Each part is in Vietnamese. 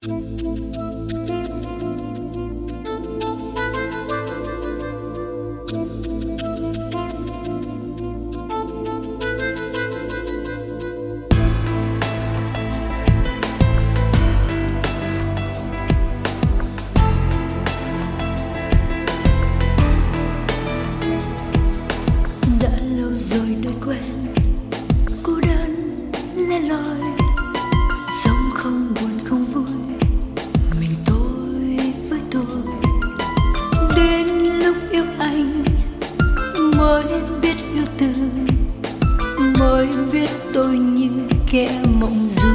Rồi đôi quen cô đơn lẻ loi, sống không buồn không vui, mình tôi với tôi. Đến lúc yêu anh mới biết yêu từ, mới biết tôi như kẻ mộng du.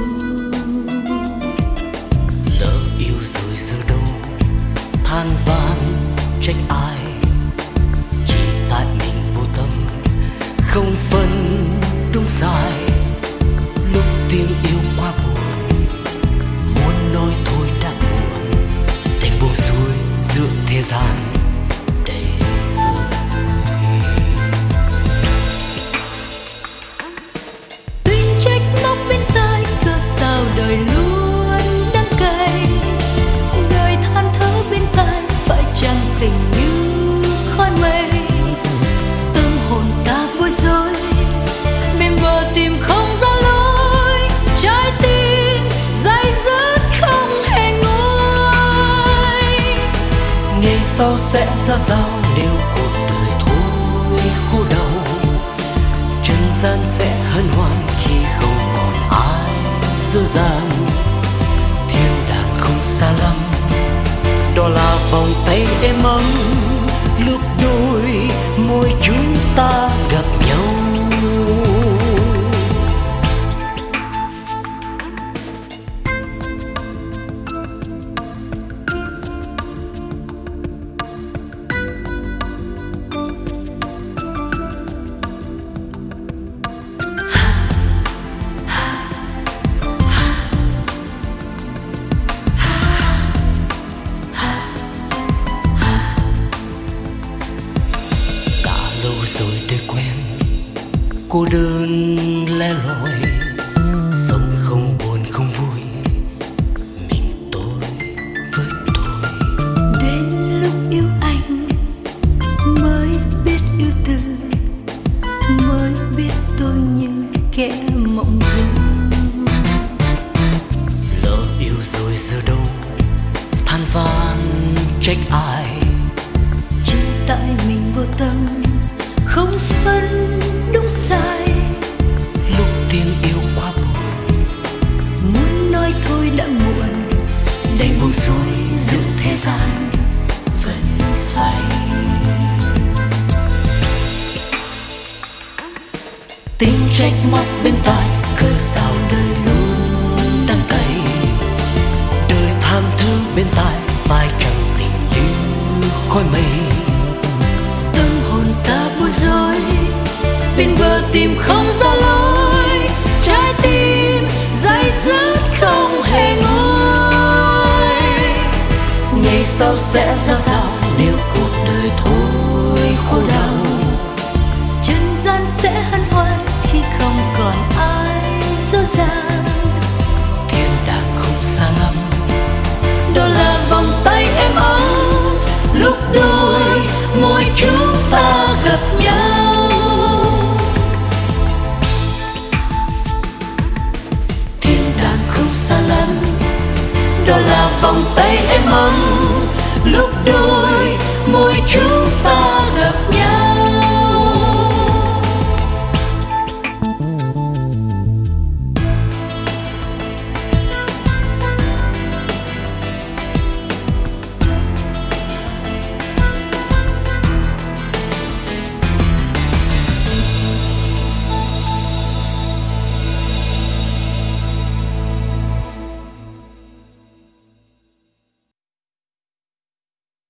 Lỡ yêu rồi giờ đâu than van trách ai, chỉ tại mình vô tâm không phân đúng sai. Lúc tiếng yêu quá buồn, muốn nói thôi đã muộn, đành buông xuôi giữa thế gian đầy vơi. Tuy trách móc bên tai, cớ sao đời luôn đắng cay. Đời than thở bên tai, phải chăng tình như khói mây. Tâm hồn ta bối rối, bên bờ tìm không ra lối. Trái tim dây dứt không hề nguôi. Ngày sau sẽ ra sao nếu cuộc đời thôi khô đau. Trần gian sẽ hân hoan khi không còn ai dơ dàng. Thiên đàng không xa lắm, đó là vòng tay êm ấm lúc đôi môi chúng ta gặp nhau. Rồi tôi quen cô đơn lẻ loi, sống không buồn không vui, mình tôi với tôi. Đến lúc yêu anh mới biết yêu từ, mới biết tôi như kẻ mộng du. Lỡ yêu rồi giờ đâu than van trách ai, chỉ tại mình vô tâm không phân đúng sai. lúc tiếng yêu quá buồn, Muốn nói thôi đã muộn, đành buông xuôi giữa thế gian vẫn xoay. Tiếng trách móc bên tai, cớ sao đời luôn đắng cay. Đời than thứ bên tai, phải chẳng tình như khói mây. tâm hồn ta bối rối, bên bờ tìm không ra lối. Trái tim dây dứt không hề nguôi. Ngày sau sẽ ra sao nếu cuộc đời thôi khô đau. Trần gian sẽ hân hoan khi không còn ai dơ dàng. Thiên đàng không xa lắm, Đó là vòng tay êm ấm lúc đôi môi chúng ta gặp nhau. thiên đàng không xa lắm, đó là vòng tay êm ấm lúc đôi môi chúng